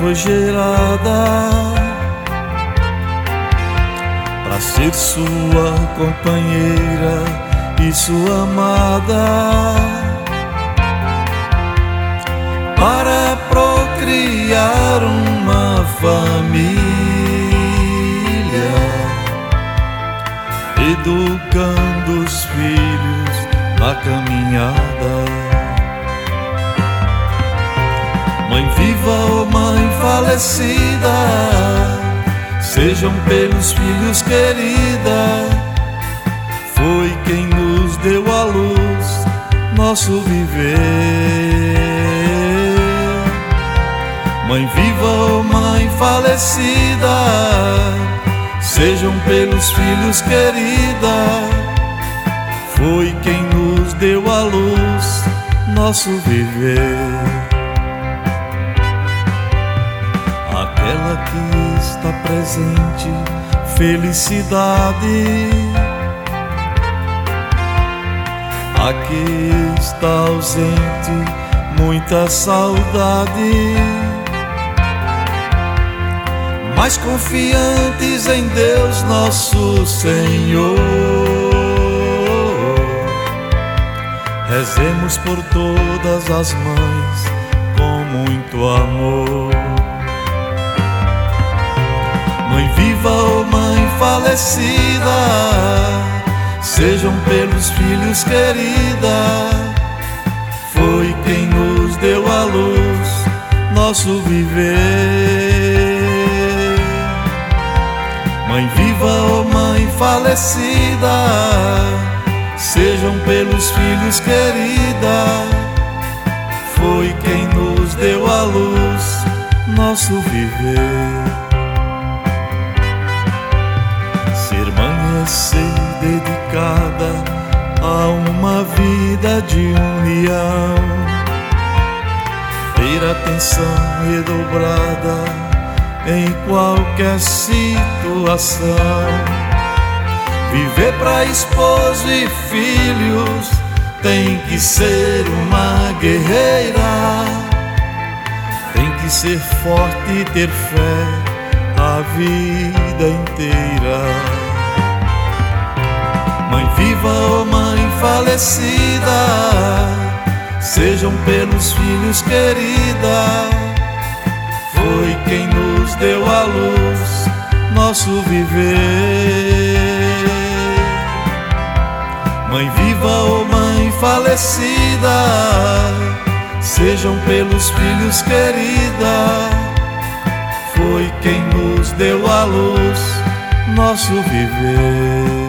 foi gerada para ser sua companheira e sua amada, para procriar uma família, educando os filhos na caminhada. Mãe viva ou mãe falecida, sejam pelos filhos querida, foi quem nos deu a luz, nosso viver. Mãe viva ou mãe falecida, sejam pelos filhos querida, foi quem nos deu a luz, nosso viver. Aquela que está presente, felicidade. Aqui está ausente, muita saudade. Mas confiantes em Deus nosso Senhor, rezemos por todas as mães com muito amor. Mãe viva ou mãe falecida, sejam pelos filhos querida, foi quem nos deu a luz, nosso viver. Mãe viva ou mãe falecida, sejam pelos filhos querida, foi quem nos deu a luz, nosso viver. Ser mãe é ser dedicada a uma vida de união, ter atenção redobrada em qualquer situação, viver para esposo e filhos tem que ser uma guerreira, tem que ser forte e ter fé a vida inteira. Mãe viva ou mãe falecida, sejam pelos filhos querida, foi quem nos deu a luz, nosso viver. Mãe viva ou mãe falecida, sejam pelos filhos querida, foi quem nos deu a luz, nosso viver.